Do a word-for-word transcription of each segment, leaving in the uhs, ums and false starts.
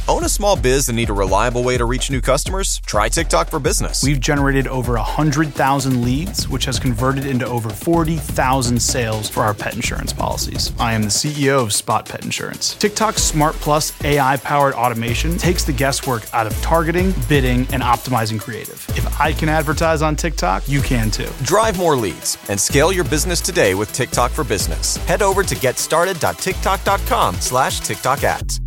Own a small biz and need a reliable way to reach new customers? Try TikTok for Business. We've generated over one hundred thousand leads, which has converted into over forty thousand sales for our pet insurance policies. I am the C E O of Spot Pet Insurance. TikTok's Smart Plus A I-powered automation takes the guesswork out of targeting, bidding, and optimizing creative. If I can advertise on TikTok, you can too. Drive more leads and scale your business today with TikTok for Business. Head over to getstarted.tiktok.com slash TikTok ads.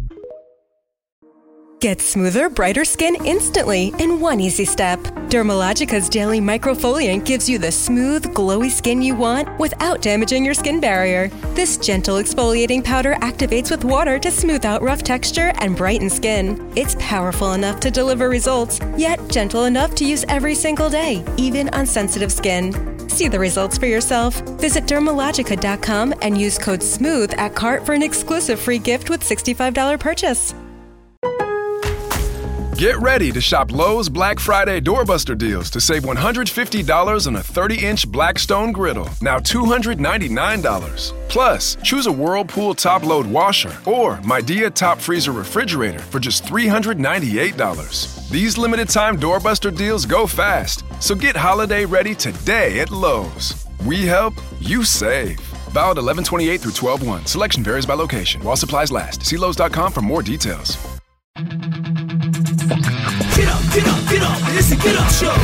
Get smoother, brighter skin instantly in one easy step. Dermalogica's daily microfoliant gives you the smooth, glowy skin you want without damaging your skin barrier. This gentle exfoliating powder activates with water to smooth out rough texture and brighten skin. It's powerful enough to deliver results, yet gentle enough to use every single day, even on sensitive skin. See the results for yourself. Visit dermalogica dot com and use code SMOOTH at cart for an exclusive free gift with sixty-five dollars purchase. Get ready to shop Lowe's Black Friday Doorbuster deals to save one hundred fifty dollars on a thirty-inch Blackstone griddle, now two hundred ninety-nine dollars. Plus, choose a Whirlpool top-load washer or Midea top freezer refrigerator for just three hundred ninety-eight dollars. These limited-time Doorbuster deals go fast, so get holiday ready today at Lowe's. We help, you save. Valid eleven twenty-eight through twelve one. Selection varies by location. While supplies last. See Lowe's dot com for more details. Get up, get up, get up. It's the Get Up Show.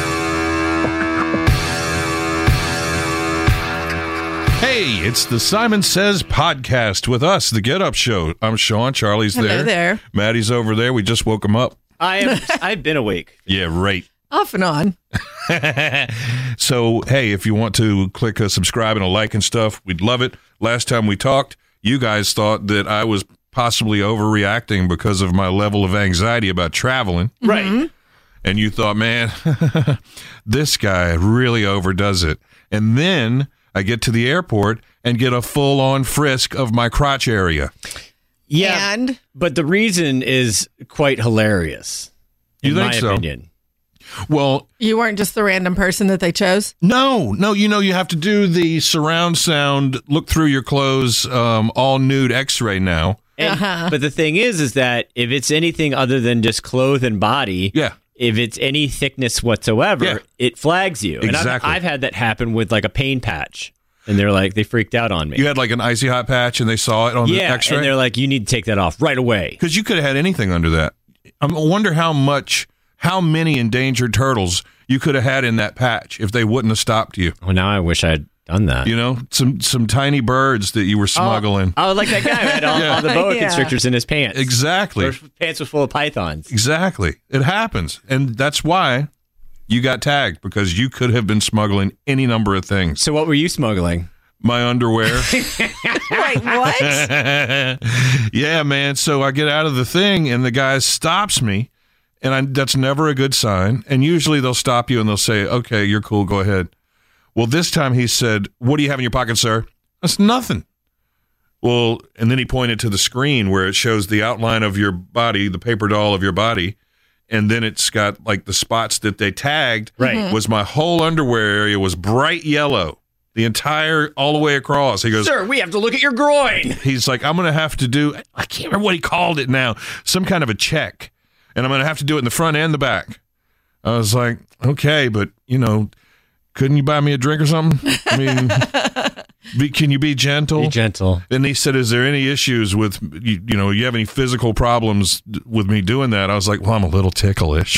Hey, it's the Simon Says podcast with us, the Get Up Show. I'm Sean. Charlie's Hello there. there. Maddie's over there. We just woke him up. I am. I've been awake. Yeah, right. Off and on. So, hey, if you want to click a subscribe and a like and stuff, we'd love it. Last time we talked, you guys thought that I was possibly overreacting because of my level of anxiety about traveling. Right. Mm-hmm. And you thought, man, this guy really overdoes it. And then I get to the airport and get a full-on frisk of my crotch area. Yeah, and? But the reason is quite hilarious, in You think my so? opinion. Well, You weren't just the random person that they chose? no, no, you know, you have to do the surround sound, look through your clothes, um, all nude x-ray now. And, Uh-huh. But the thing is, is that if it's anything other than just clothes and body, Yeah. if it's any thickness whatsoever, Yeah. it flags you. And I've, Exactly. I've had that happen with like a pain patch, and they're like, they freaked out on me. You had like an icy hot patch and they saw it on the yeah, x-ray? and they're like, you need to take that off right away. Because you could have had anything under that. I wonder how much, how many endangered turtles you could have had in that patch if they wouldn't have stopped you. Well, now I wish I'd done that. You know, some some tiny birds that you were smuggling. Oh, like that guy who had all, Yeah. all the boa Yeah. constrictors in his pants. Exactly. Or his pants were full of pythons. Exactly. It happens. And that's why you got tagged, because you could have been smuggling any number of things. So what were you smuggling? My underwear. Wait, what? Yeah, man. So I get out of the thing and the guy stops me, and I, that's never a good sign. And usually they'll stop you and they'll say, okay, you're cool, go ahead. Well, this time he said, what do you have in your pocket, sir? That's nothing. Well, and then he pointed to the screen where it shows the outline of your body, the paper doll of your body. And then it's got like the spots that they tagged. Right. Mhm. Was my whole underwear area was bright yellow, the entire, all the way across. He goes, Sir, we have to look at your groin. he's like, I'm going to have to do, I can't remember what he called it now, some kind of a check. And I'm going to have to do it in the front and the back. I was like, okay, but, you know, couldn't you buy me a drink or something? I mean, be, can you be gentle? Be gentle. And he said, is there any issues with, you, you know, you have any physical problems d- with me doing that? I was like, well, I'm a little ticklish.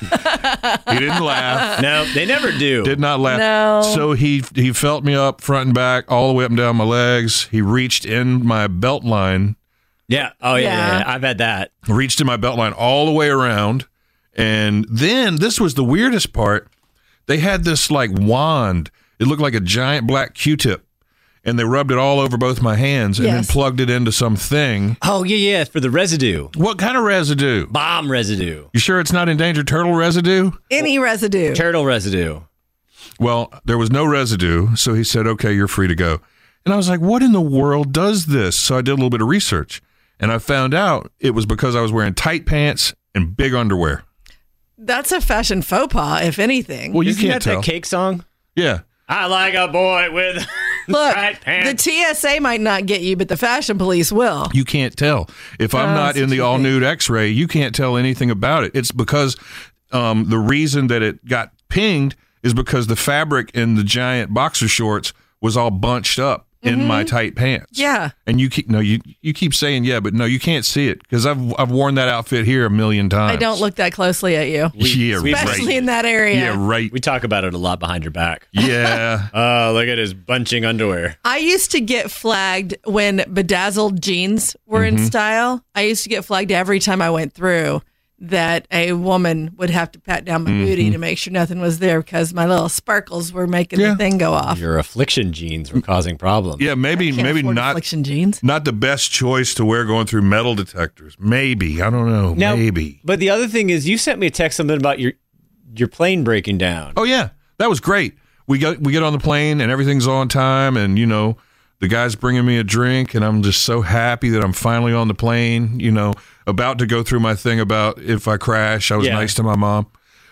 He didn't laugh. No, they never do. Did not laugh. No. So he he felt me up front and back, all the way up and down my legs. He reached in my belt line, Yeah. Oh, yeah, yeah. Yeah. yeah. I've had that. reached in my belt line all the way around. And then this was the weirdest part. They had this like wand. It looked like a giant black Q-tip. And they rubbed it all over both my hands and Yes. then plugged it into something. Oh, yeah, yeah. For the residue. What kind of residue? Bomb residue. You sure it's not endangered turtle residue? Any residue. Turtle residue. Well, there was no residue, so he said, okay, you're free to go. And I was like, what in the world does this? So I did a little bit of research, and I found out it was because I was wearing tight pants and big underwear. That's a fashion faux pas, if anything. Well, you Isn't can't that tell. that cake song? Yeah. I like a boy with... Look, Tight pants. the T S A might not get you, but the fashion police will. You can't tell. If I'm Oh, not that's in what the you all think. nude X-ray, you can't tell anything about it. It's because um, the reason that it got pinged is because the fabric in the giant boxer shorts was all bunched up in my tight pants. Mm-hmm. Yeah. And you keep no, you you keep saying yeah, but no, you can't see it because I've I've worn that outfit here a million times. I don't look that closely at you, Yeah, we- especially right. in that area. Yeah, right. We talk about it a lot behind your back. Yeah. Oh, look at his bunching underwear. I used to get flagged when bedazzled jeans were in style. I used to get flagged every time I went through that a woman would have to pat down my booty to make sure nothing was there because my little sparkles were making Yeah. the thing go off. Your affliction genes were causing problems. Yeah, maybe Can't maybe afford not affliction jeans. not the best choice to wear going through metal detectors. Maybe. I don't know. Now, Maybe. But the other thing is, you sent me a text something about your your plane breaking down. Oh yeah, that was great. We got we get on the plane and everything's on time, and you know the guy's bringing me a drink, and I'm just so happy that I'm finally on the plane. You know, about to go through my thing about if I crash, I was Yeah. nice to my mom.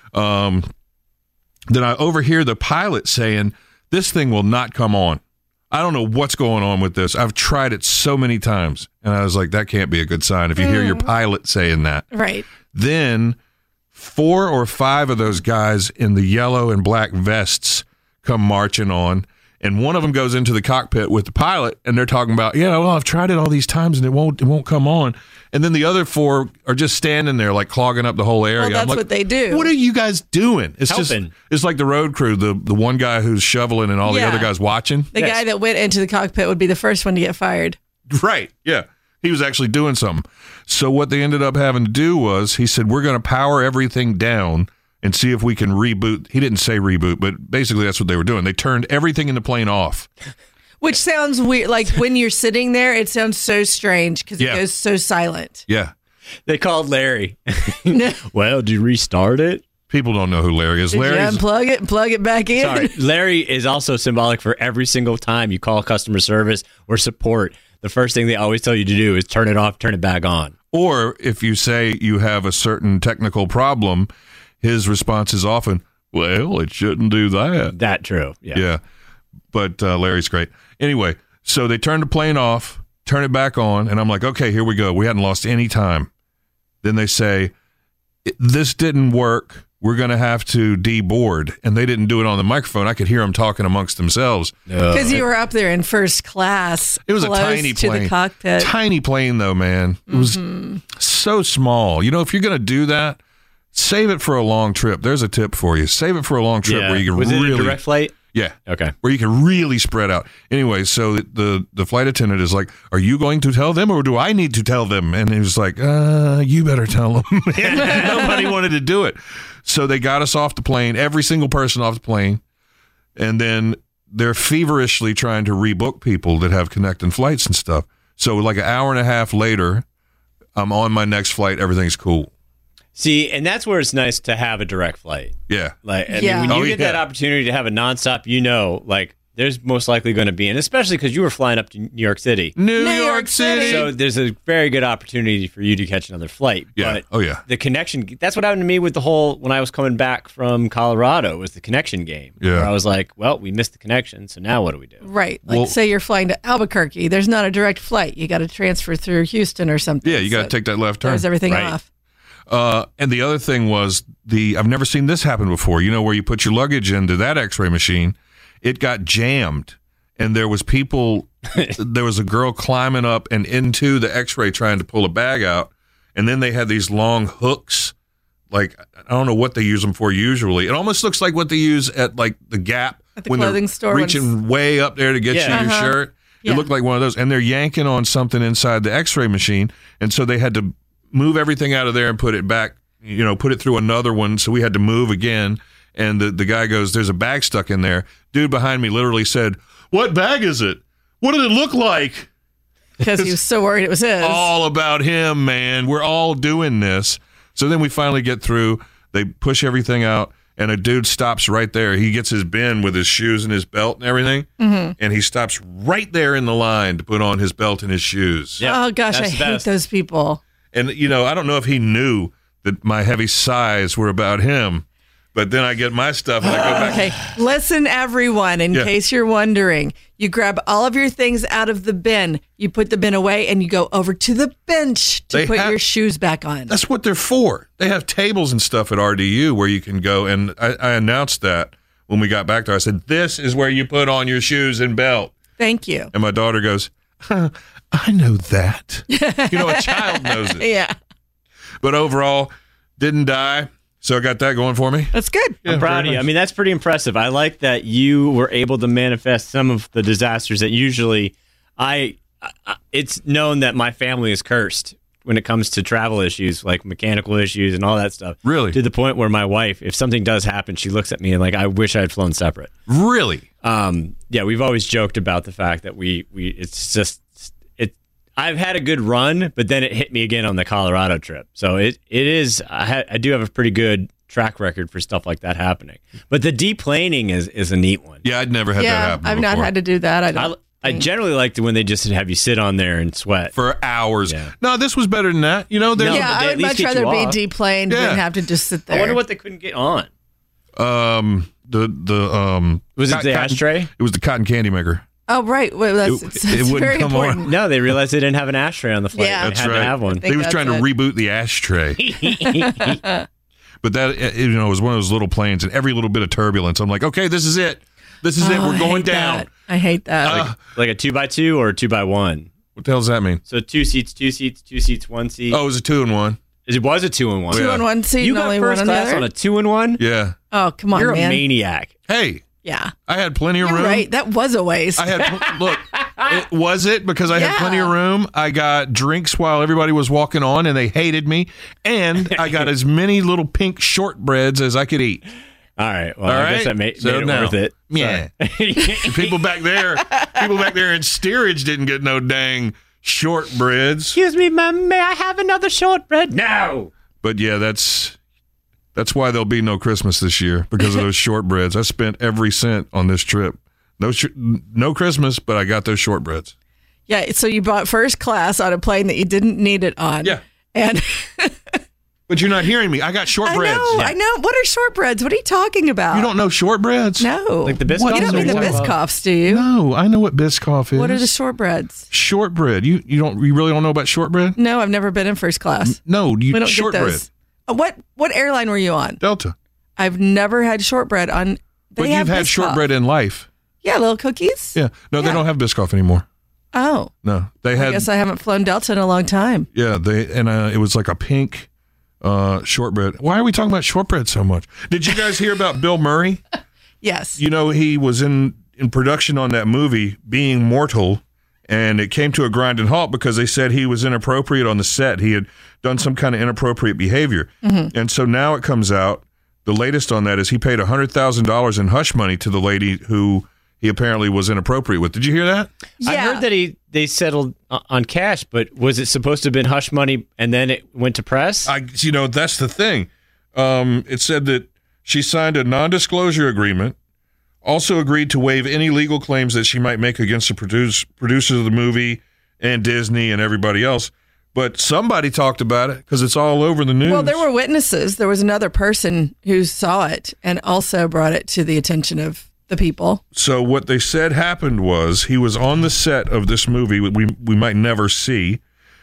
Um, then I overhear the pilot saying, "This thing will not come on." I don't know what's going on with this. I've tried it so many times, and I was like, that can't be a good sign if you hear your pilot saying that. Right. Then four or five of those guys in the yellow and black vests come marching on, and one of them goes into the cockpit with the pilot, and they're talking about, yeah, well, I've tried it all these times and it won't it won't come on. And then the other four are just standing there like clogging up the whole area. Well, I'm that's like, what they do. What are you guys doing? It's Helping. just it's like the road crew, the the one guy who's shoveling and all Yeah. the other guys watching. The Yes. guy that went into the cockpit would be the first one to get fired. Right. Yeah. He was actually doing something. So what they ended up having to do was he said, we're going to power everything down and see if we can reboot. He didn't say reboot, but basically that's what they were doing. They turned everything in the plane off. Which sounds weird. Like when you're sitting there, it sounds so strange because Yeah. it goes so silent. Yeah. They called Larry. Well, did you restart it? People don't know who Larry is. Did you Larry's unplug it and plug it back in? Sorry. Larry is also symbolic for every single time you call customer service or support. The first thing they always tell you to do is turn it off, turn it back on. or if you say you have a certain technical problem, his response is often, well, it shouldn't do that. That true. Yeah. Yeah. But uh, Larry's great. Anyway, so they turn the plane off, turn it back on, and I'm like, okay, here we go. We hadn't lost any time. Then they say, this didn't work. We're going to have to deboard. And they didn't do it on the microphone. I could hear them talking amongst themselves. Because you were up there in first class. It was a close tiny to plane. the cockpit. Tiny plane, though, man. It was so small. You know, if you're going to do that, save it for a long trip. There's a tip for you. Save it for a long trip Yeah. where you can Was really... it a direct flight? Yeah. Okay. Where you can really spread out. Anyway, so the the flight attendant is like, are you going to tell them or do I need to tell them? And he was like, uh, you better tell them. Nobody wanted to do it. So they got us off the plane, every single person off the plane. And then they're feverishly trying to rebook people that have connecting flights and stuff. So like an hour and a half later, I'm on my next flight. Everything's cool. See, and that's where it's nice to have a direct flight. Yeah. Like, I Yeah. mean, when you Oh, get yeah. that opportunity to have a nonstop, you know, like, there's most likely going to be, and especially because you were flying up to New York City. New, New York, York City. City. So there's a very good opportunity for you to catch another flight. Yeah. But Oh, yeah. the connection, that's what happened to me with the whole, when I was coming back from Colorado, was the connection game. Yeah. Where I was like, well, we missed the connection, so now what do we do? Right. Like, Well- say you're flying to Albuquerque. There's not a direct flight. You got to transfer through Houston or something. Yeah, you got to So take that left turn. throws everything Right. off. Uh, and the other thing was the I've never seen this happen before. You know, where you put your luggage into that X-ray machine, it got jammed, and there was people. There was a girl climbing up and into the X-ray trying to pull a bag out, and then they had these long hooks. Like I don't know what they use them for usually. It almost looks like what they use at like the Gap At the when clothing they're store reaching way up there to get Yeah. you your Uh-huh. shirt. Yeah. It looked like one of those, and they're yanking on something inside the X-ray machine, and so they had to move everything out of there and put it back, you know, put it through another one. So we had to move again. And the, the guy goes, there's a bag stuck in there. Dude behind me literally said, what bag is it? What did it look like? Because he was so worried it was his. All about him, man. We're all doing this. So then we finally get through. They push everything out. And a dude stops right there. He gets his bin with his shoes and his belt and everything. Mm-hmm. And he stops right there in the line to put on his belt and his shoes. Yeah, Oh, gosh, I that's the hate best. those people. And, you know, I don't know if he knew that my heavy sighs were about him, But then I get my stuff and I go back. Okay, listen, everyone, in Yeah. case you're wondering. You grab all of your things out of the bin, you put the bin away, and you go over to the bench to They put have- your shoes back on. That's what they're for. They have tables and stuff at R D U where you can go. And I, I announced that when we got back there. I said, this is where you put on your shoes and belt. Thank you. And my daughter goes, huh, I know that. You know, a child knows it. Yeah, But overall, didn't die. So I got that going for me. that's good. I'm proud of you. I mean, that's pretty impressive. I like that you were able to manifest some of the disasters that usually I, I it's known that my family is cursed when it comes to travel issues, like mechanical issues and all that stuff. Really? To the point where my wife, if something does happen, she looks at me and like, I wish I had flown separate. Really? Um, yeah, we've always joked about the fact that we, we it's just it. I've had a good run, but then it hit me again on the Colorado trip. So it it is. I, ha, I do have a pretty good track record for stuff like that happening. But the deplaning is is a neat one. Yeah, I'd never had that Yeah, happen I've not before. had to do that. I I, don't. I generally like to when they just have you sit on there and sweat. For hours. Yeah. No, this was better than that. You know, there's No, yeah, but they I at would least much get you rather off. be deplaned Yeah. than have to just sit there. I wonder what they couldn't get on. um the the um Was it cot- the cotton- ashtray? It was the cotton candy maker. Oh, right. Well, that's, It- it's, it it's wouldn't very come on. important. No, they realized they didn't have an ashtray on the flight. Yeah. They That's had right. to have one. think He was that's trying to it. reboot the ashtray. But that, uh, you know, it was one of those little planes, and every little bit of turbulence, I'm like, okay, this is it. This is it. Oh, We're I going hate down. that. I hate that. Uh, Like a two by two or a two by one. what the hell does that mean? So two seats, two seats, two seats, one seat. Oh, it was a two and one. It was a two and one. Two yeah. on one seat You and got only first one on the class other. on a two and one? Yeah. Oh, come on, You're man. a maniac. Hey, Yeah. I had plenty of You're room. right. That was a waste. I had pl- look. It, was it because I had Yeah. plenty of room? I got drinks while everybody was walking on, and they hated me. And I got as many little pink shortbreads as I could eat. All right. Well, All I right. guess that made, So made it now- worth it. Yeah. The people back there, people back there in steerage didn't get no dang shortbreads. Excuse me, ma'am. May I have another shortbread? No. But yeah, that's that's why there'll be no Christmas this year because of those shortbreads. I spent every cent on this trip. No, sh- no Christmas, but I got those shortbreads. Yeah. So you bought first class on a plane that you didn't need it on. Yeah. And But you're not hearing me. I got I shortbreads. know, I know. What are shortbreads? What are you talking about? You don't know shortbreads? No. Like the Biscoffs? What? You don't What mean the are you talking Biscoffs, do you? No, I know what Biscoff is. What are the shortbreads? shortbread? You you don't you really don't know about shortbread? No, I've never been in first class. No, you We don't shortbread. get those. Uh, What what airline were you on? Delta. I've never had shortbread on. They But have you've had Biscoff. shortbread in life. Yeah, little cookies. Yeah. No, they Yeah. don't have Biscoff anymore. Oh, No, they I had. guess I haven't flown Delta in a long time. Yeah, they and uh, it was like a pink uh, shortbread. Why are we talking about shortbread so much? Did you guys hear about Bill Murray? Yes. You know, he was in in production on that movie, Being Mortal, and it came to a grinding halt because they said he was inappropriate on the set. He had done some kind of inappropriate behavior, and so now it comes out. The latest on that is he paid one hundred thousand dollars in hush money to the lady who he apparently was inappropriate with. Did you hear that? yeah. I heard that he they settled o- on cash, but was it supposed to have been hush money and then it went to press? I, you know, that's the thing. Um, it said that she signed a non-disclosure agreement, also agreed to waive any legal claims that she might make against the produce, producers of the movie and Disney and everybody else. But somebody talked about it because it's all over the news. Well, there were witnesses. There was another person who saw it and also brought it to the attention of the people. So what they said happened was he was on the set of this movie we we might never see,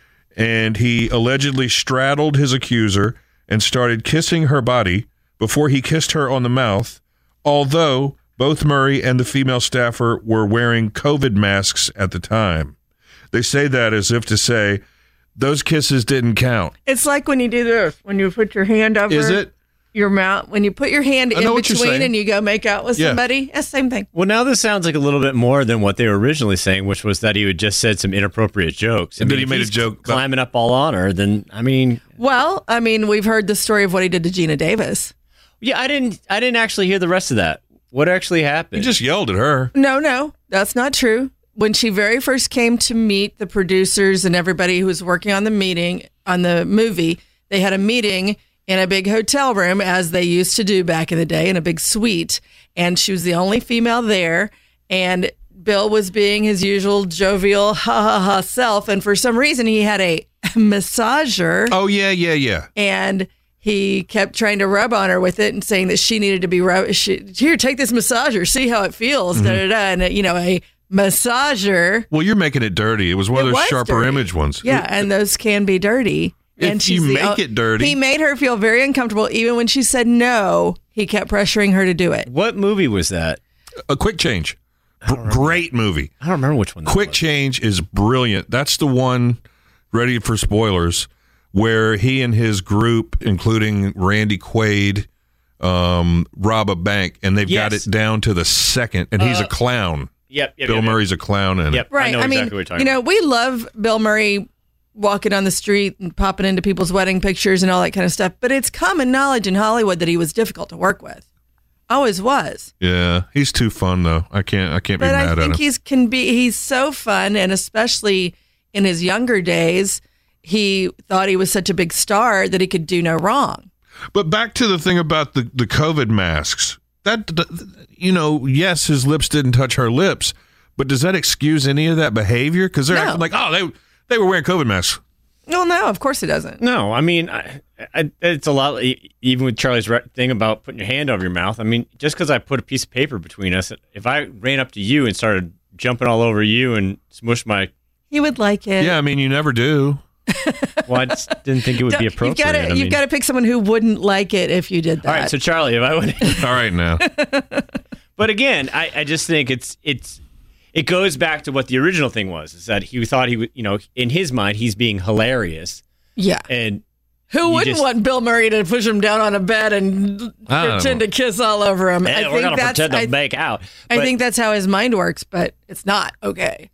and he allegedly straddled his accuser and started kissing her body before he kissed her on the mouth, although both Murray and the female staffer were wearing COVID masks at the time. They say that as if to say, those kisses didn't count. It's like when you do this, when you put your hand over Is it? your mouth, when you put your hand I in know what you're between saying. and you go make out with Yeah. somebody. Yeah, same thing. Well, now this sounds like a little bit more than what they were originally saying, which was that he had just said some inappropriate jokes. And then he if made a he's joke about- climbing up all on her. Then I mean, Well, I mean, we've heard the story of what he did to Gina Davis. yeah, I didn't, I didn't actually hear the rest of that. What actually He happened? just yelled at her. No, no, that's not true. When she very first came to meet the producers and everybody who was working on the meeting, on the movie, they had a meeting in a big hotel room, as they used to do back in the day, in a big suite. And she was the only female there. And Bill was being his usual jovial, ha ha ha self. And for some reason, he had a massager. Oh, yeah, yeah, yeah. And he kept trying to rub on her with it and saying that she needed to be rub- she, here, take this massager, see how it feels. Mm-hmm. Da, da, da. And it, you know, a massager. Well, you're making it dirty. It was one it of those was sharper dirty. image ones. Yeah, it, and those can be dirty. If and you she's the, make it dirty, he made her feel very uncomfortable. Even when she said no, he kept pressuring her to do it. What movie was that? A Quick Change. B- great movie. I don't remember which one that Quick was. Change is brilliant. That's the one, ready for spoilers, where he and his group, including Randy Quaid, um, rob a bank, and they've Yes. got it down to the second, and he's Uh, a clown. Yep, yep Bill yep, Murray's a clown in Yep, it. Right. I know I exactly mean, what you're talking you know, about. we love Bill Murray walking on the street and popping into people's wedding pictures and all that kind of stuff. But it's common knowledge in Hollywood that he was difficult to work with. Always was. Yeah, he's too fun though. I can't. I can't be But mad I at him. think he's can be. He's so fun, and especially in his younger days, he thought he was such a big star that he could do no wrong. But back to the thing about the, the COVID masks. That, you know, yes, his lips didn't touch her lips, but does that excuse any of that behavior? Because they're No. acting like, oh, they they were wearing COVID masks. Well, no, of course it doesn't. No, I mean, I, I, it's a lot, e- even with Charlie's re- thing about putting your hand over your mouth. I mean, just because I put a piece of paper between us, if I ran up to you and started jumping all over you and smushed my, He would like it. Yeah, I mean, you never do. well, I just didn't think it would be appropriate. You've got to I you've mean- got to pick someone who wouldn't like it if you did that. All right, so Charlie, if I would, All right now. but again, I, I just think it's it's it goes back to what the original thing was: is that he thought he would, you know, in his mind, he's being hilarious, yeah. and Who you wouldn't just- want Bill Murray to push him down on a bed and I don't pretend know. to kiss all over him? eh, I we're think gonna that's pretend to I, make out. I But- think that's how his mind works, but it's not okay.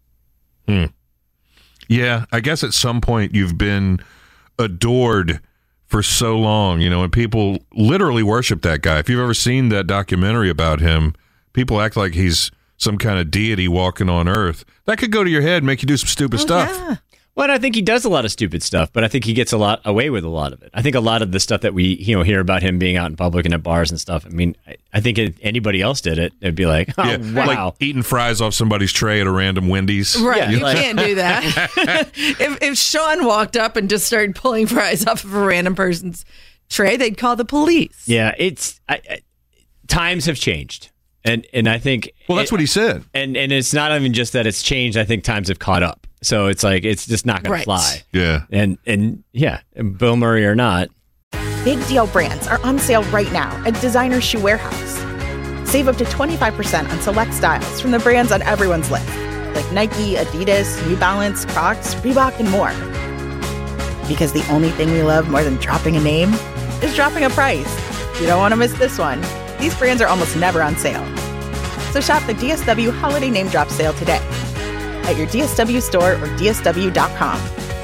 Yeah, I guess at some point you've been adored for so long, you know, and people literally worship that guy. If you've ever seen that documentary about him, people act like he's some kind of deity walking on earth. That could go to your head and make you do some stupid Oh, stuff. yeah. Well, and I think he does a lot of stupid stuff, but I think he gets a lot away with a lot of it. I think a lot of the stuff that we you know hear about him being out in public and at bars and stuff. I mean, I, I think if anybody else did it, it'd be like, oh Yeah, wow. like eating fries off somebody's tray at a random Wendy's. Right, Yeah, you like- can't do that. if if Sean walked up and just started pulling fries off of a random person's tray, they'd call the police. Yeah, it's I, I, times have changed, and and I think Well, that's it- what he said. And and it's not even just that it's changed. I think times have caught up. So it's like it's just not going Right. to fly. Yeah. And and yeah, Bill Murray or not. Big deal brands are on sale right now at Designer Shoe Warehouse. Save up to twenty-five percent on select styles from the brands on everyone's list, like Nike, Adidas, New Balance, Crocs, Reebok, and more. Because the only thing we love more than dropping a name is dropping a price. You don't want to miss this one. These brands are almost never on sale. So shop the D S W Holiday Name Drop Sale today at your D S W store or D S W dot com.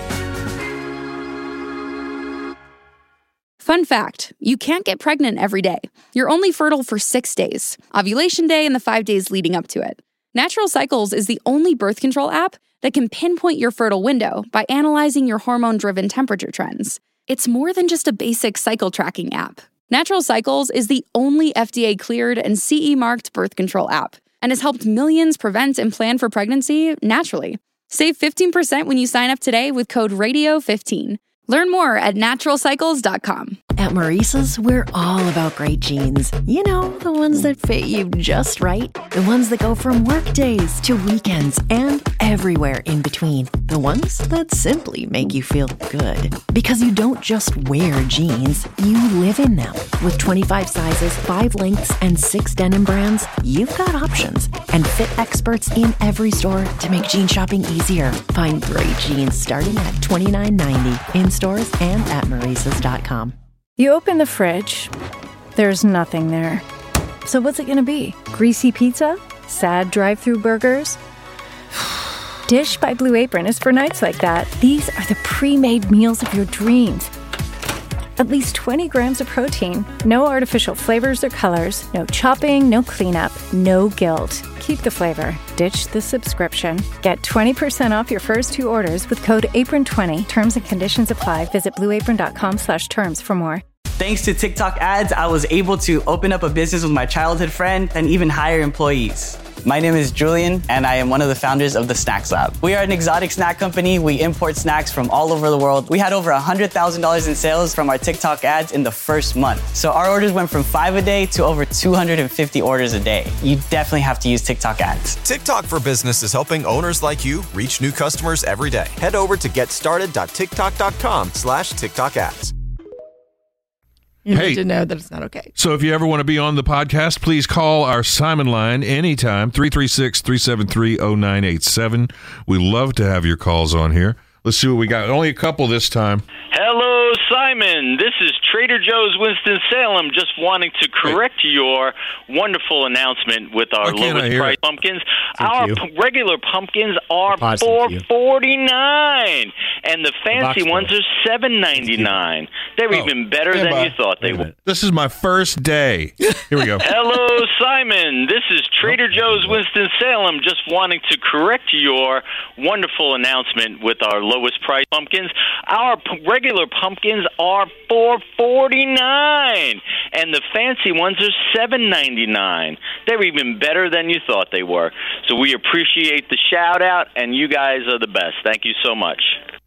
Fun fact, you can't get pregnant every day. You're only fertile for six days, ovulation day and the five days leading up to it. Natural Cycles is the only birth control app that can pinpoint your fertile window by analyzing your hormone-driven temperature trends. It's more than just a basic cycle tracking app. Natural Cycles is the only F D A-cleared and C E-marked birth control app and has helped millions prevent and plan for pregnancy naturally. Save fifteen percent when you sign up today with code radio fifteen. Learn more at natural cycles dot com. At Maurice's, we're all about great jeans. You know, the ones that fit you just right. The ones that go from work days to weekends and everywhere in between. The ones that simply make you feel good. Because you don't just wear jeans, you live in them. With twenty-five sizes, five lengths, and six denim brands, you've got options. And fit experts in every store to make jean shopping easier. Find great jeans starting at twenty-nine ninety in stores and at maurices dot com. You open the fridge, there's nothing there. So what's it gonna be? Greasy pizza? Sad drive-through burgers? Dish by Blue Apron is for nights like that. These are the pre-made meals of your dreams. At least twenty grams of protein, no artificial flavors or colors, no chopping, no cleanup, no guilt. Keep the flavor. Ditch the subscription. Get twenty percent off your first two orders with code apron twenty. Terms and conditions apply. Visit blue apron dot com slash terms for more. Thanks to TikTok ads, I was able to open up a business with my childhood friend and even hire employees. My name is Julian, and I am one of the founders of the Snacks Lab. We are an exotic snack company. We import snacks from all over the world. We had over one hundred thousand dollars in sales from our TikTok ads in the first month. So our orders went from five a day to over two hundred fifty orders a day. You definitely have to use TikTok ads. TikTok for Business is helping owners like you reach new customers every day. Head over to getstarted.tiktok.com slash TikTok ads. You Hey. need to know that it's not okay. So if you ever want to be on the podcast, please call our Simon line anytime, three three six, three seven three, zero nine eight seven. We love to have your calls on here. Let's see what we got. Only a couple this time. Hello, Simon. This is Trader Joe's Winston-Salem, just wanting to correct your wonderful announcement with our Why can't I lowest hear price it? pumpkins. Thank our you. p- regular pumpkins are Pod, four thank you. forty-nine, and the fancy box ones bill. are seven ninety-nine. They're Oh, even better stand than by. you thought they Wait a were. minute. This is my first day. Here we go. Hello, Simon. This is Trader Oh, Joe's okay. Winston-Salem, just wanting to correct your wonderful announcement with our lowest price pumpkins. Our p- regular pumpkins are four forty-nine, and the fancy ones are seven ninety-nine. They're even better than you thought they were. So we appreciate the shout out, and you guys are the best. Thank you so much.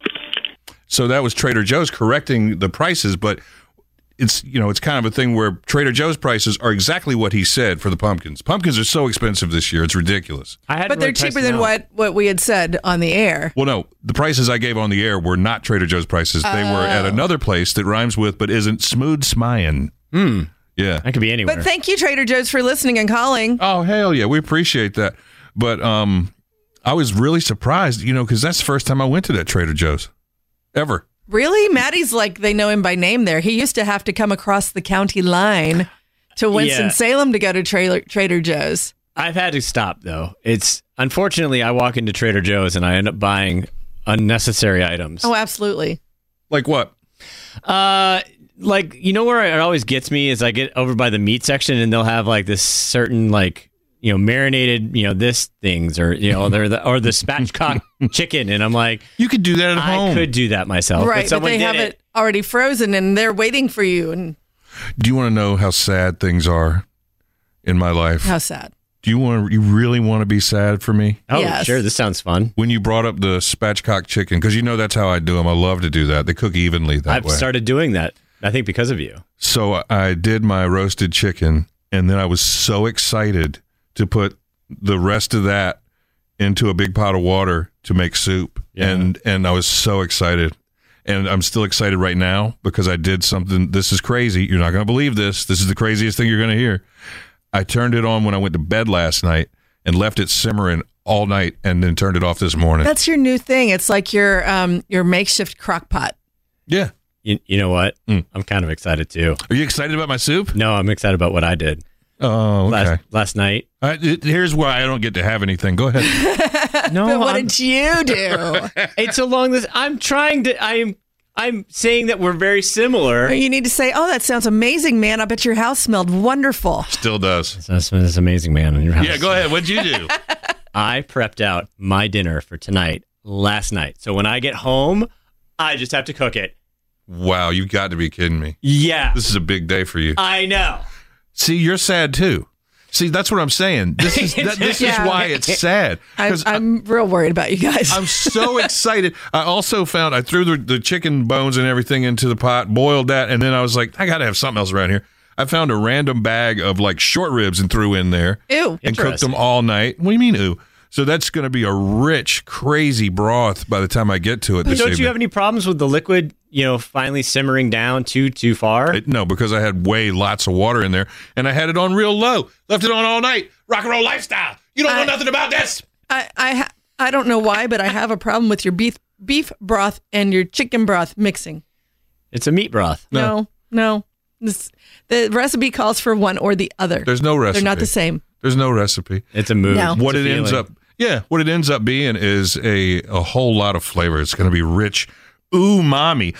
So that was Trader Joe's correcting the prices, but it's, you know, it's kind of a thing where Trader Joe's prices are exactly what he said for the pumpkins. Pumpkins are so expensive this year. It's ridiculous. I had But they're cheaper than what, what we had said on the air. Well, no, the prices I gave on the air were not Trader Joe's prices. They were at another place that rhymes with but isn't Smooth Smayin'. Hmm. Yeah. That could be anywhere. But thank you, Trader Joe's, for listening and calling. Oh, hell yeah. We appreciate that. But um, I was really surprised, you know, because that's the first time I went to that Trader Joe's ever. Really? Maddie's like, they know him by name there. He used to have to come across the county line to Winston-Salem to go to Trader, Trader Joe's. I've had to stop, though. It's unfortunately, I walk into Trader Joe's and I end up buying unnecessary items. Oh, absolutely. Like what? Uh, like, you know where it always gets me is I get over by the meat section and they'll have like this certain like, you know, marinated, you know, this things or, you know, they're the, or the spatchcock chicken. And I'm like, you could do that at I home. I could do that myself. Right, But but, someone they did have it. it already frozen and they're waiting for you. And Do you want to know how sad things are in my life? how sad. Do you want to, you really want to be sad for me? Oh, Yes. sure. This sounds fun. When you brought up the spatchcock chicken, because you know that's how I do them. I love to do that. They cook evenly that I've way. started doing that, I think, because of you. So I did my roasted chicken, and then I was so excited to put the rest of that into a big pot of water to make soup. Yeah. And and I was so excited. And I'm still excited right now because I did something. This is crazy. You're not going to believe this. This is the craziest thing you're going to hear. I turned it on when I went to bed last night and left it simmering all night and then turned it off this morning. That's your new thing. It's like your um your makeshift crock pot. Yeah. You, you know what? Mm. I'm kind of excited too. Are you excited about my soup? No, I'm excited about what I did. Oh, okay. Last, last night. Uh, it- here's why I don't get to have anything. Go ahead. No, But what I'm- did you do? it's along this. I'm trying to. I'm. I'm saying that we're very similar. Or you need to say, "Oh, that sounds amazing, man! I bet your house smelled wonderful." Still does. That's this amazing man in your house. Yeah, go ahead. What'd you do? I prepped out my dinner for tonight last night. So when I get home, I just have to cook it. Wow, you got to be kidding me. Yeah. This is a big day for you. I know. See, you're sad too. See, that's what I'm saying. This is that, this Yeah. is why it's sad. I'm, 'Cause I- I'm real worried about you guys. I'm so excited. I also found I threw the, the chicken bones and everything into the pot, boiled that, and then I was like, I got to have something else around here. I found a random bag of like short ribs and threw in there. Ew. And cooked them all night. What do you mean, ooh? So that's going to be a rich, crazy broth by the time I get to it this Don't evening. you have any problems with the liquid, you know, finally simmering down too too far? It- no, because I had way lots of water in there, and I had it on real low. Left it on all night. Rock and roll lifestyle. You don't I- know nothing about this. I I, ha- I don't know why, but I have a problem with your beef beef broth and your chicken broth mixing. It's a meat broth. No, no. This, the recipe calls for one or the other. There's no recipe. They're not the same. There's no recipe. It's a mood. No. What It's it a ends feeling. up, yeah, what it ends up being is a a whole lot of flavor. It's going to be rich. Ooh, mommy.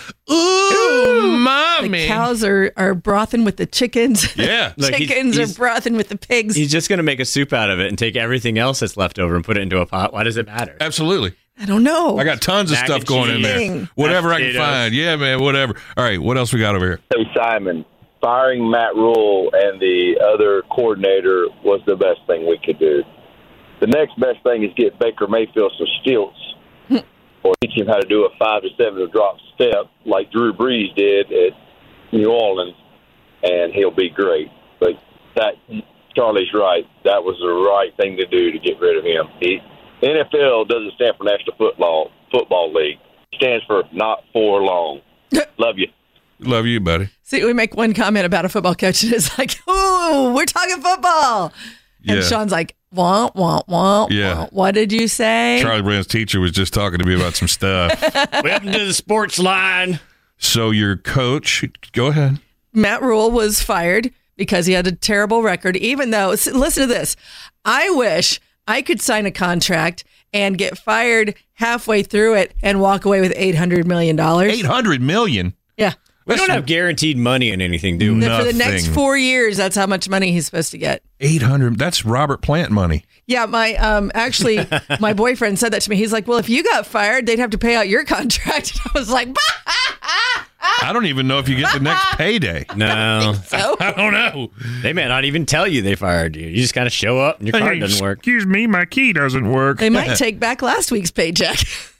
Ooh, mommy. The cows are, are brothing with the chickens. Yeah. Look, he's- Chickens he's- are brothing with the pigs. He's just going to make a soup out of it and take everything else that's left over and put it into a pot. Why does it matter? Absolutely. I don't know. I got tons of Mac stuff and going in cheese. there. Whatever I can Potatoes. find. Yeah, man, whatever. All right, what else we got over here? Hey, Simon, firing Matt Rule and the other coordinator was the best thing we could do. The next best thing is get Baker Mayfield some stilts or teach him how to do a five to seven drop step like Drew Brees did at New Orleans, and he'll be great. But that Charlie's right. That was the right thing to do to get rid of him. He, N F L doesn't stand for National Football Football League. It stands for not for long. Love you. Love you, buddy. See, we make one comment about a football coach, and it's like, "Ooh, we're talking football," and Yeah. Sean's like, "Wah wah wah." Yeah. wah. What did you say? Charlie Brown's teacher was just talking to me about some stuff. Welcome to the sports line. So your coach, go ahead. Matt Rule was fired because he had a terrible record, even though, s- listen to this. I wish I could sign a contract and get fired halfway through it and walk away with eight hundred million dollars. eight hundred million dollars? Yeah. We don't have guaranteed money in anything, do we? For the next Nothing. four years, that's how much money he's supposed to get. eight hundred. That's Robert Plant money. Yeah, my um actually my boyfriend said that to me. He's like, "Well, if you got fired, they'd have to pay out your contract." And I was like, bah! I don't even know if you get the next payday. No. So I don't know. They may not even tell you they fired you. You just kind of show up and your card doesn't work. Excuse me, my key doesn't work. they might take back last week's paycheck.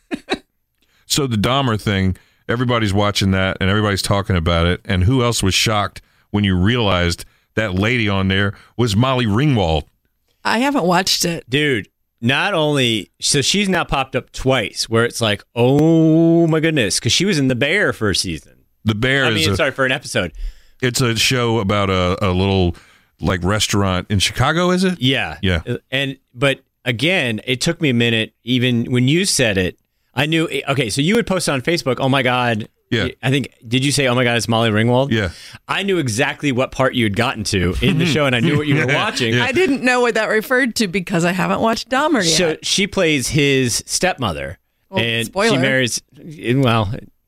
So the Dahmer thing, everybody's watching that and everybody's talking about it. And who else was shocked when you realized that lady on there was Molly Ringwald? I haven't watched it. Dude, not only, so she's now popped up twice where it's like, oh my goodness, because she was in The Bear for a season. The Bear I is mean, a, sorry, for an episode. it's a show about a, a little like restaurant in Chicago, is it? Yeah. Yeah. And, but again, it took me a minute, even when you said it, I knew, okay, so you would post on Facebook, oh my God. Yeah. I think, did you say, oh my God, it's Molly Ringwald? Yeah. I knew exactly what part you had gotten to in the show and I knew what you were watching. I didn't know what that referred to because I haven't watched Dahmer yet. So she plays his stepmother. Well, and spoiler. she marries, well,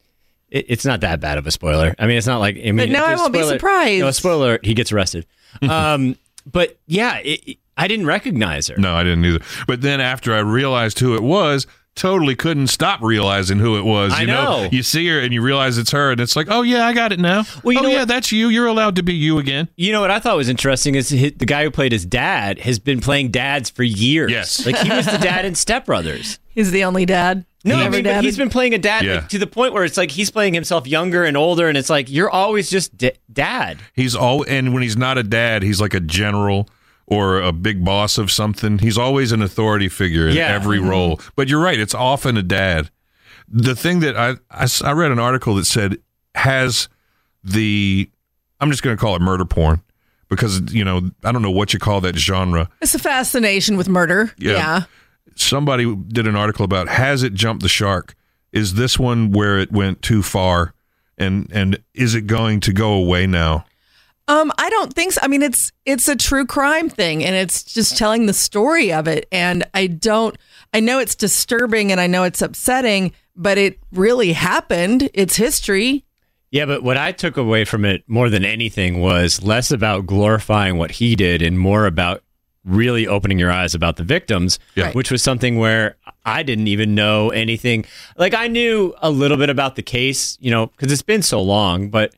it, it's not that bad of a spoiler. I mean, it's not like, I mean, But now I there's won't be spoiler- surprised. No, spoiler, he gets arrested. um, but yeah, it, it- I didn't recognize her. No, I didn't either. But then after I realized who it was, totally couldn't stop realizing who it was. I You know, know. you see her and you realize it's her, and it's like, oh yeah, I got it now. Well, you oh know yeah, what? that's you. You're allowed to be you again. You know what I thought was interesting is hi- the guy who played his dad has been playing dads for years. Yes. Like he was the dad in Step Brothers. He's the only dad. No, I Never mean, but dadded. he's been playing a dad Yeah. like, to the point where it's like he's playing himself younger and older, and it's like you're always just d- dad. He's all, and when he's not a dad, he's like a general or a big boss of something. He's always an authority figure in Yeah. every role. But you're right; it's often a dad. The thing that I I, s- I read an article that said has the I'm just going to call it murder porn because you know I don't know what you call that genre. It's a fascination with murder. Yeah. Yeah. Somebody did an article about has it jumped the shark? Is this one where it went too far, and and is it going to go away now? Um, I don't think so. I mean, it's it's a true crime thing, and it's just telling the story of it. And I don't. I know it's disturbing, and I know it's upsetting, but it really happened. It's history. Yeah, but what I took away from it more than anything was less about glorifying what he did and more about really opening your eyes about the victims, Yeah. which was something where I didn't even know anything. Like I knew a little bit about the case, you know, because it's been so long, but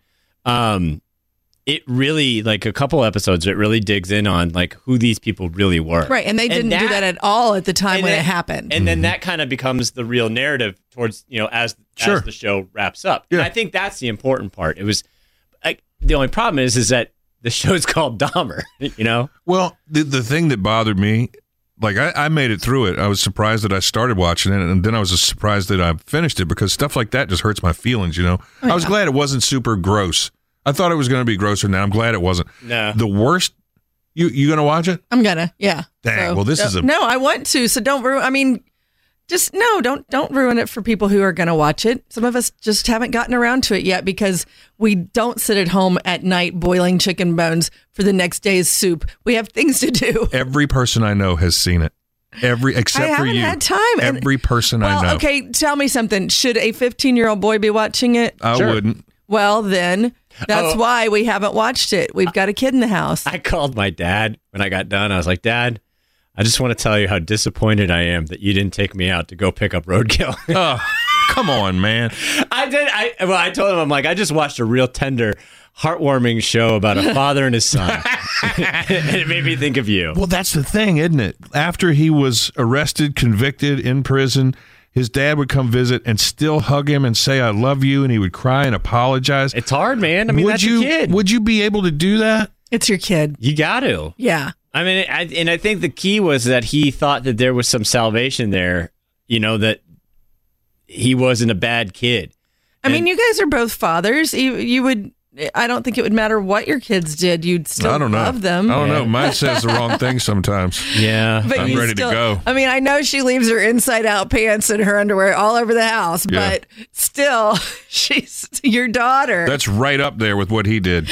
um, it really, like a couple episodes, it really digs in on like who these people really were. Right. And they didn't do that at all at the time and when then- it happened. And then that kind of becomes the real narrative towards, you know, as, Sure. as the show wraps up. Yeah. And I think that's the important part. It was, like, the only problem is, is that the show's called Dahmer, you know? Well, the the thing that bothered me, like I, I made it through it. I was surprised that I started watching it, and then I was just surprised that I finished it because stuff like that just hurts my feelings. You know, I was glad it wasn't super gross. I thought it was going to be grosser than that. I'm glad it wasn't. No. The worst. You you gonna watch it? I'm gonna, yeah. Dang, well, this is a- no. I want to, so don't ruin. I mean, just no, don't don't ruin it for people who are gonna watch it. Some of us just haven't gotten around to it yet because we don't sit at home at night boiling chicken bones for the next day's soup. We have things to do. Every person I know has seen it. Every except I for haven't you. had time. And- Every person I Well, know. okay, tell me something. Should a fifteen-year-old boy be watching it? I Sure. wouldn't. Well, then that's Oh. why we haven't watched it. We've got a kid in the house. I called my dad when I got done. I was like, Dad, I just want to tell you how disappointed I am that you didn't take me out to go pick up Roadkill. Oh, come on, man. I did. I well, I told him, I'm like, I just watched a real tender, heartwarming show about a father and his son. And it made me think of you. Well, that's the thing, isn't it? After he was arrested, convicted, in prison, his dad would come visit and still hug him and say, I love you, and he would cry and apologize. It's hard, man. I mean, would that's you, your kid. Would you be able to do that? It's your kid. You got to. Yeah. I mean, I, and I think the key was that he thought that there was some salvation there, you know, that he wasn't a bad kid. I and, mean, you guys are both fathers. You, you would, I don't think it would matter what your kids did. You'd still I don't know. love them. I don't yeah. know. Mine says the wrong thing sometimes. Yeah. But I'm ready still, to go. I mean, I know she leaves her inside out pants and her underwear all over the house, Yeah. but still, she's your daughter. That's right up there with what he did.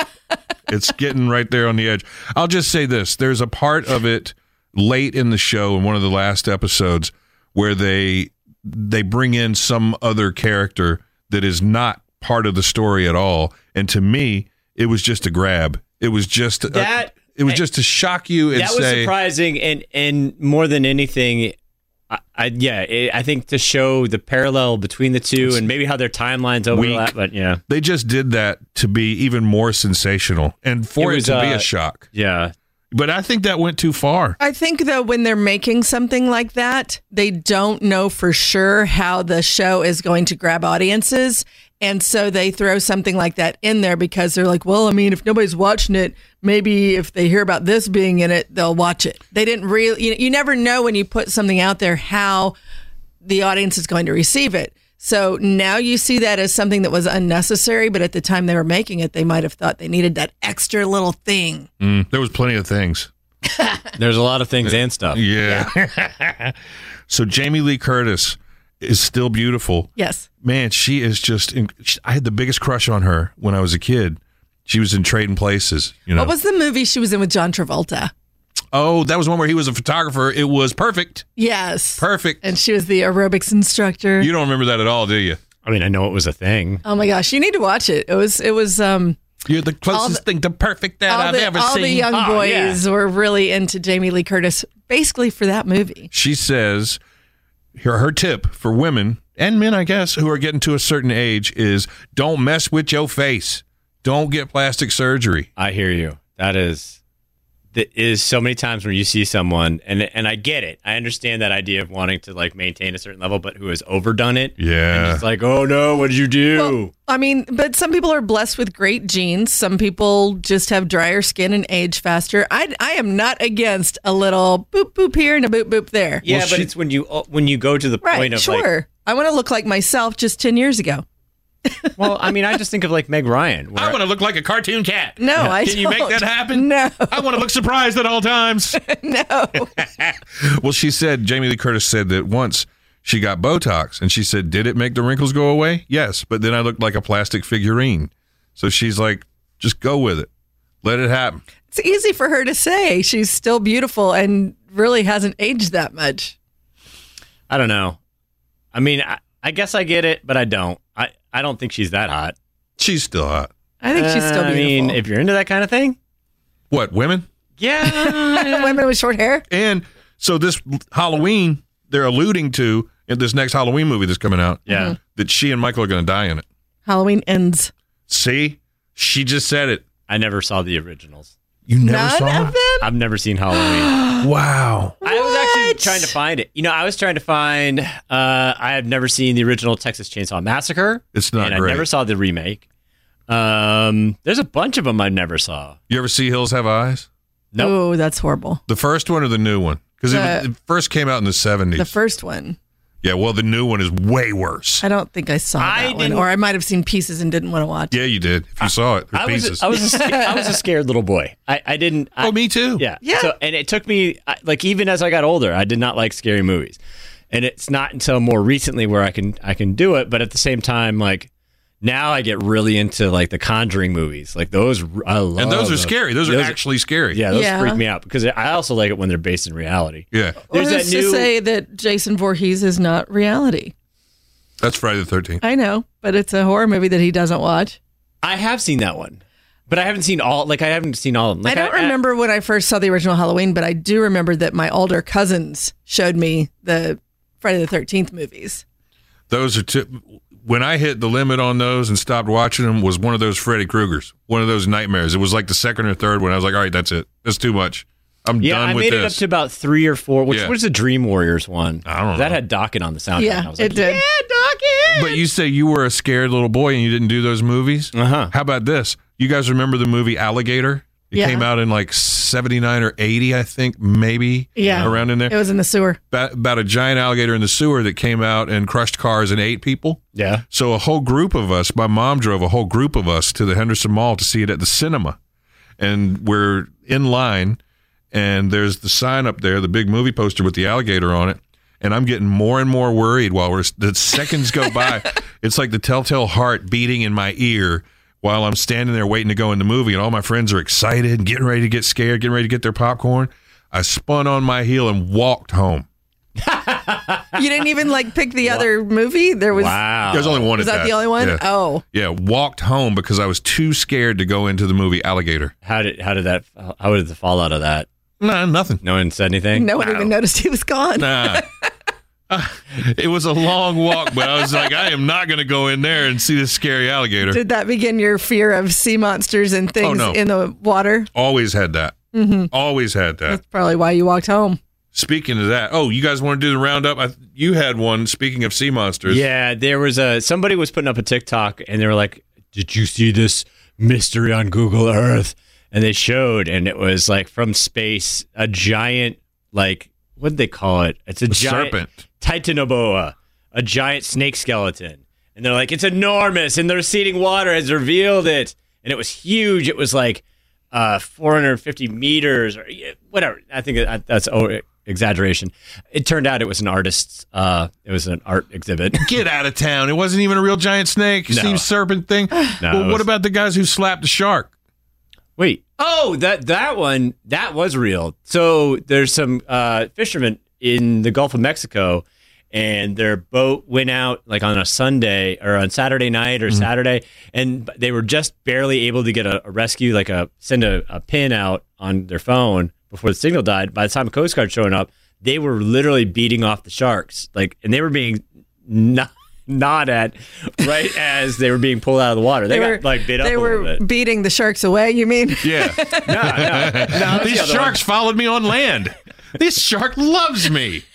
It's getting right there on the edge. I'll just say this. There's a part of it late in the show in one of the last episodes where they they bring in some other character that is not part of the story at all. And to me, it was just a grab. It was just a, that. It was just to shock you and that was say, surprising, and and more than anything, I, I yeah, it, I think to show the parallel between the two and maybe how their timelines overlap. Weak. But yeah, they just did that to be even more sensational and for it, it was, to be uh, a shock. Yeah. But I think that went too far. I think, though, when they're making something like that, they don't know for sure how the show is going to grab audiences. And so they throw something like that in there because they're like, well, I mean, if nobody's watching it, maybe if they hear about this being in it, they'll watch it. They didn't really, you, you never know when you put something out there how the audience is going to receive it. So now you see that as something that was unnecessary, but at the time they were making it, they might have thought they needed that extra little thing. Mm, there was plenty of things. There's a lot of things and stuff. Yeah. yeah. So Jamie Lee Curtis is still beautiful. Yes. Man, she is just, I had the biggest crush on her when I was a kid. She was in Trading Places. You know. What was the movie she was in with John Travolta? Oh, that was one where he was a photographer. It was Perfect. Yes. Perfect. And she was the aerobics instructor. You don't remember that at all, do you? I mean, I know it was a thing. Oh my gosh, you need to watch it. It was, it was, um, You're the closest the, thing to perfect that I've the, ever all seen. All the young oh, boys yeah. were really into Jamie Lee Curtis, basically for that movie. She says her, her tip for women and men, I guess, who are getting to a certain age is don't mess with your face. Don't get plastic surgery. I hear you. That is, that is so many times where you see someone, and and I get it. I understand that idea of wanting to like maintain a certain level, but who has overdone it. Yeah. And it's like, oh no, what did you do? Well, I mean, but some people are blessed with great genes. Some people just have drier skin and age faster. I, I am not against a little boop boop here and a boop boop there. Yeah, well, but she, it's when you when you go to the right, point of sure. like, I want to look like myself just ten years ago. well, I mean, I just think of like Meg Ryan. I want to look like a cartoon cat. No, yeah. I Can don't. you make that happen? No. I want to look surprised at all times. No. Well, she said, Jamie Lee Curtis said that once she got Botox, and she said, did it make the wrinkles go away? Yes, but then I looked like a plastic figurine. So she's like, just go with it. Let it happen. It's easy for her to say. She's still beautiful and really hasn't aged that much. I don't know. I mean, I, I guess I get it, but I don't. I, I don't think she's that hot. She's still hot. I think she's still beautiful. I mean, if you're into that kind of thing. What, women? Yeah. Women with short hair? And so this Halloween, they're alluding to, in this next Halloween movie that's coming out, yeah, mm-hmm. that she and Michael are going to die in it. Halloween Ends. See? She just said it. I never saw the originals. You never None saw of them? them? I've never seen Halloween. Wow. I was actually trying to find it. You know, I was trying to find, uh, I have never seen the original Texas Chainsaw Massacre. It's not and great. I never saw the remake. Um, there's a bunch of them I never saw. You ever see Hills Have Eyes? No. Nope. Oh, that's horrible. The first one or the new one? Because it, it first came out in the seventies. The first one. Yeah, well, the new one is way worse. I don't think I saw I that one. didn't- Or I might have seen pieces and didn't want to watch it. Yeah, you did. If you saw it, I pieces. was, I, was a, sca- I was a scared little boy. I, I didn't. I, oh, me too. Yeah. Yeah. So, and it took me, I- like, even as I got older, I did not like scary movies. And it's not until more recently where I can I can do it. But at the same time, like, now I get really into, like, the Conjuring movies. Like, those, I love And those are scary. Those, are actually scary. Yeah, those Yeah. freak me out because I also like it when they're based in reality. Yeah. Or There's who's that to new. say that Jason Voorhees is not reality? That's Friday the thirteenth. I know, but it's a horror movie that he doesn't watch. I have seen that one. But I haven't seen all. Like I haven't seen all of them. Like, I don't I, remember I, when I first saw the original Halloween, but I do remember that my older cousins showed me the Friday the thirteenth movies. Those are two. When I hit the limit on those and stopped watching them was one of those Freddy Kruegers, one of those nightmares. It was like the second or third one. I was like, all right, that's it. That's too much. I'm yeah, done I with this. Yeah, I made this. it up to about three or four. Which yeah. was the Dream Warriors one? I don't know. That had Dokken on the soundtrack. Yeah, I was it like, did. Yeah, Dokken! But you say you were a scared little boy and you didn't do those movies? Uh-huh. How about this? You guys remember the movie Alligator? It yeah. came out in like seventy-nine or eighty, I think, maybe. Yeah. Around in there. It was in the sewer. About, about a giant alligator in the sewer that came out and crushed cars and ate people. Yeah. So a whole group of us, my mom drove a whole group of us to the Henderson Mall to see it at the cinema. And we're in line, and there's the sign up there, the big movie poster with the alligator on it. And I'm getting more and more worried while we're the seconds go by. It's like the telltale heart beating in my ear while I'm standing there waiting to go in the movie, and all my friends are excited and getting ready to get scared, getting ready to get their popcorn. I spun on my heel and walked home. You didn't even like pick the other movie? There was wow. There's only one. Was at that, that the only one? Yeah. Oh. Yeah, walked home because I was too scared to go into the movie Alligator. How did how did that? How did the fallout of that? Nah, nothing. No one said anything. No one Wow. even noticed he was gone. Nah. Uh, it was a long walk, but I was like, I am not going to go in there and see this scary alligator. Did that begin your fear of sea monsters and things Oh, no. in the water? Always had that. Mm-hmm. Always had that. That's probably why you walked home. Speaking of that, oh, you guys want to do the roundup? I, you had one. Speaking of sea monsters, Yeah, there was a somebody was putting up a TikTok, and they were like, "Did you see this mystery on Google Earth?" And they showed, and it was like from space, a giant, like what did they call it? It's a, a giant serpent. Titanoboa, a giant snake skeleton. And they're like, it's enormous, and the receding water has revealed it. And it was huge. It was like uh, four hundred fifty meters or whatever. I think that- that's over exaggeration. It turned out it was an artist's, uh, it was an art exhibit. Get out of town. It wasn't even a real giant snake. No. Seems serpent thing. No, well, it what was- about the guys who slapped a shark? Wait. Oh, that that one, that was real. So there's some uh, fishermen in the Gulf of Mexico, and their boat went out like on a Sunday or on Saturday night or Mm-hmm. Saturday, and they were just barely able to get a, a rescue, like a send a, a pin out on their phone before the signal died. By the time the Coast Guard showing up, they were literally beating off the sharks, like, and they were being not. Not at right as they were being pulled out of the water. They, They got were- like bit up They a little were bit. beating the sharks away, you mean? Yeah. no, no, no, These the other sharks followed me on land. This shark loves me.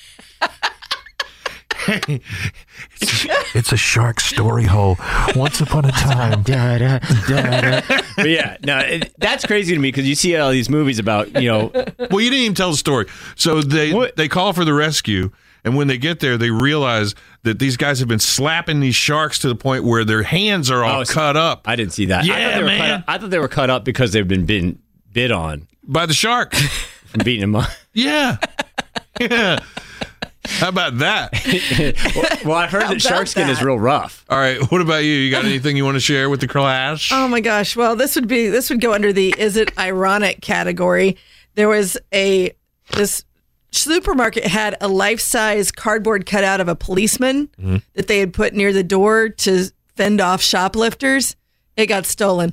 it's, it's a shark story hole. Once upon a time. But yeah, no, it, that's crazy to me because you see all these movies about, you know. Well, you didn't even tell the story. So they What? they call for the rescue, and when they get there, they realize that these guys have been slapping these sharks to the point where their hands are all Oh, so- cut up I didn't see that. I Yeah, thought they were cut man. up, I thought they were cut up because they've been bitten, bit on by the shark. from beating them up. Yeah. Yeah. How about that? well, well, I've heard How that shark about skin is that? real rough. All right. What about you? You got anything you want to share with the class? Oh my gosh. Well, this would be this would go under the is it ironic category. There was a this supermarket had a life-size cardboard cutout of a policeman Mm-hmm. that they had put near the door to fend off shoplifters. It got stolen.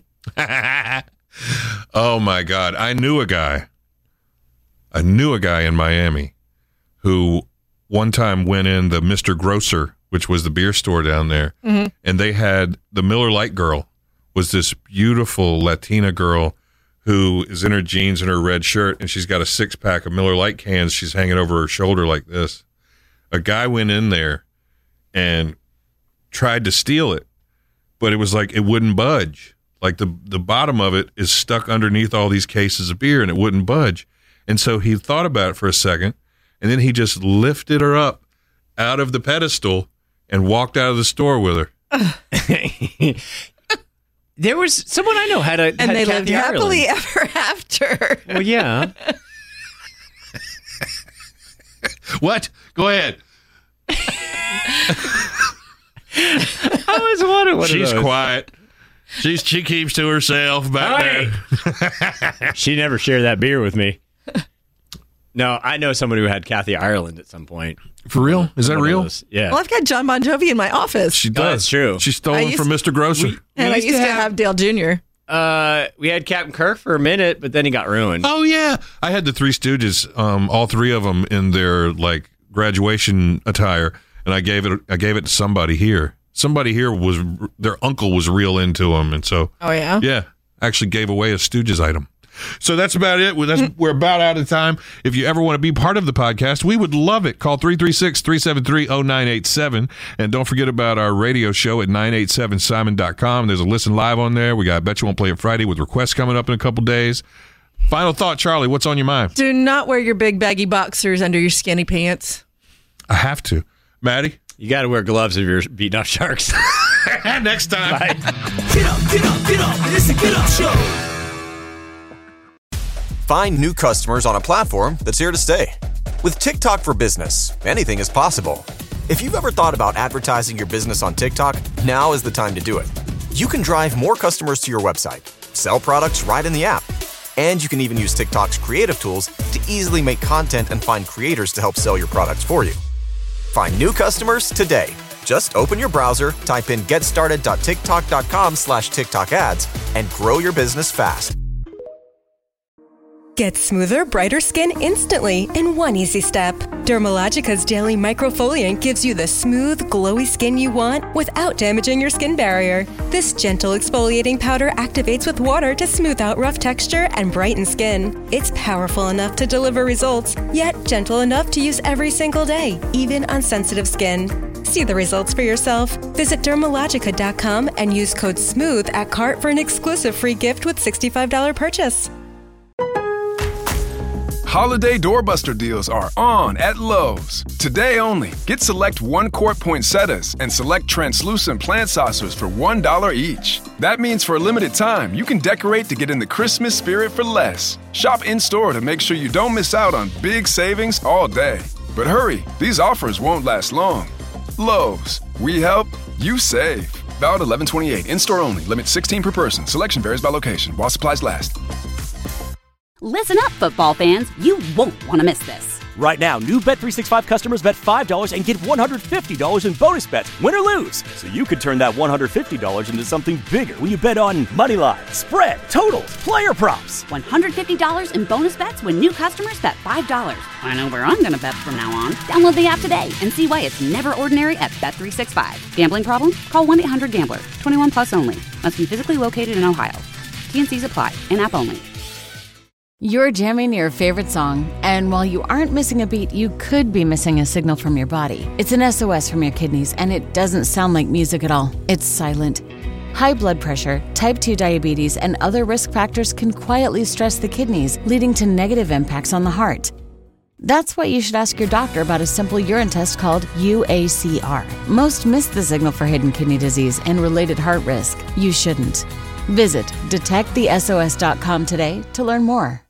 Oh my God. I knew a guy. I knew a guy in Miami who one time went in the Mister Grocer, which was the beer store down there, Mhm. and they had the Miller Lite girl was this beautiful Latina girl who is in her jeans and her red shirt, and she's got a six pack of Miller Lite cans. She's hanging over her shoulder like this. A guy went in there and tried to steal it, but it was like it wouldn't budge. Like the the bottom of it is stuck underneath all these cases of beer, and it wouldn't budge. And so he thought about it for a second, and then he just lifted her up out of the pedestal and walked out of the store with her. There was someone I know had a And had they Kathy lived happily Ireland. ever after. Well, yeah. What? Go ahead. I always wanted one She's of those. quiet. She's she keeps to herself back there. She never shared that beer with me. No, I know someone who had Kathy Ireland at some point. For real? Is that One of real? those. Yeah. Well, I've got John Bon Jovi in my office. She Oh, does. that's true. She stole I them used- from Mister Grocer. and I used to have, Dale Junior Uh, we had Captain Kirk for a minute, but then he got ruined. Oh yeah, I had the Three Stooges, um, all three of them in their like graduation attire, and I gave it. I gave it to somebody here. Somebody here was their uncle was real into them, and so. Oh yeah. Yeah, actually gave away a Stooges item. So that's about it. That's, we're about out of time. If you ever want to be part of the podcast, we would love it. Call three three six, three seven three, zero nine eight seven. And don't forget about our radio show at nine eight seven simon dot com. There's a listen live on there. We got Bet You Won't Play It Friday with requests coming up in a couple days. Final thought, Charlie, what's on your mind? Do not wear your big baggy boxers under your skinny pants. I have to. Maddie? You got to wear gloves if you're beating up sharks. Next time. Bye. Get up, get up, get up. It's the Get Up Show. Find new customers on a platform that's here to stay. With TikTok for Business, anything is possible. If you've ever thought about advertising your business on TikTok, now is the time to do it. You can drive more customers to your website, sell products right in the app, and you can even use TikTok's creative tools to easily make content and find creators to help sell your products for you. Find new customers today. Just open your browser, type in getstarted.tiktok.com slash TikTok ads, and grow your business fast. Get smoother, brighter skin instantly in one easy step. Dermalogica's Daily Microfoliant gives you the smooth, glowy skin you want without damaging your skin barrier. This gentle exfoliating powder activates with water to smooth out rough texture and brighten skin. It's powerful enough to deliver results, yet gentle enough to use every single day, even on sensitive skin. See the results for yourself. Visit dermalogica dot com and use code SMOOTH at cart for an exclusive free gift with sixty-five dollars purchase. Holiday doorbuster deals are on at Lowe's. Today only, get select one-quart poinsettias and select translucent plant saucers for one dollar each. That means for a limited time, you can decorate to get in the Christmas spirit for less. Shop in-store to make sure you don't miss out on big savings all day. But hurry, these offers won't last long. Lowe's, we help, you save. Valid eleven twenty-eight, in-store only, limit sixteen per person. Selection varies by location, while supplies last. Listen up, football fans. You won't want to miss this. Right now, new Bet three sixty-five customers bet five dollars and get one hundred fifty dollars in bonus bets, win or lose. So you could turn that one hundred fifty dollars into something bigger when you bet on money line, spread, totals, player props. one hundred fifty dollars in bonus bets when new customers bet five dollars. I know where I'm going to bet from now on. Download the app today and see why it's never ordinary at Bet three sixty-five. Gambling problem? Call one eight hundred gambler. twenty-one plus only. Must be physically located in Ohio. T and Cs apply. In-app only. You're jamming your favorite song, and while you aren't missing a beat, you could be missing a signal from your body. It's an S O S from your kidneys, and it doesn't sound like music at all. It's silent. High blood pressure, type two diabetes, and other risk factors can quietly stress the kidneys, leading to negative impacts on the heart. That's why you should ask your doctor about a simple urine test called U A C R. Most miss the signal for hidden kidney disease and related heart risk. You shouldn't. Visit detect the S O S dot com today to learn more.